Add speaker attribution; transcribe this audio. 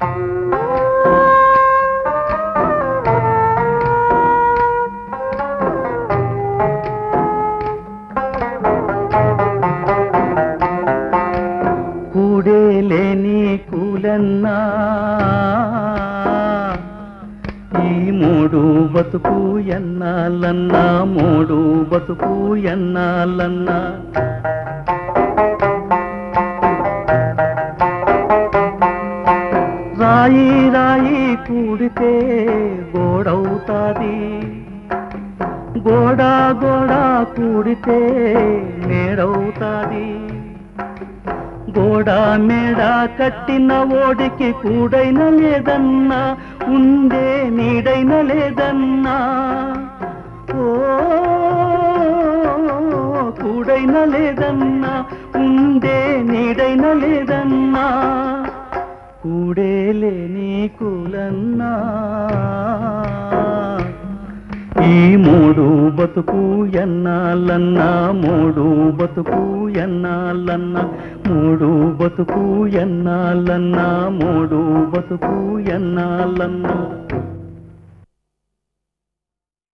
Speaker 1: కూడే లేని కూలన్నా ఈ మూడు బతుకు ఎన్నాలన్నా మూడు బతుకు ఎన్నాలన్నా రాయి రాయి కూడితే గోడవుతాది గోడ గోడ కూడితే మేడవుతాది గోడ మేడ కట్టిన ఓడికి కూడైన లేదన్నా ఉండే నీడైన లేదన్నా ఓ కూడైన లేదన్నా ఉండే నీడైన లేదన్నా కూడే లేని కూలన్నా ఈ మూడు బతుకు ఎన్నాలన్నా మూడు బతుకు ఎన్నాలన్నా మూడు బతుకు ఎన్నాలన్నా మూడు బతుకు ఎన్నాలన్నా